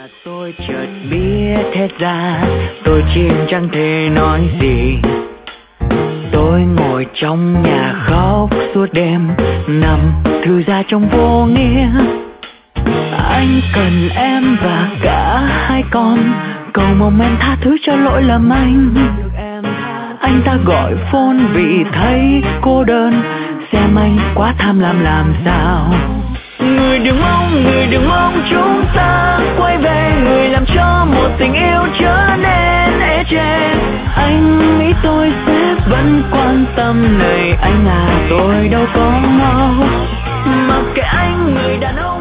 Tôi chợt biết hết ra, tôi chìm chẳng thể nói gì. Tôi ngồi trong nhà khóc suốt đêm, nằm thư ra trong vô nghĩa. Anh cần em và cả hai con, cầu mong em tha thứ cho lỗi lầm anh. Anh ta gọi phone vì thấy cô đơn, xem anh quá tham lam làm sao. Người đừng mong chúng ta quay về, người làm cho một tình yêu trở nên ế chề. Anh nghĩ tôi sẽ vẫn quan tâm này anh à, tôi đâu có ngốc. Mặc kệ anh người đàn ông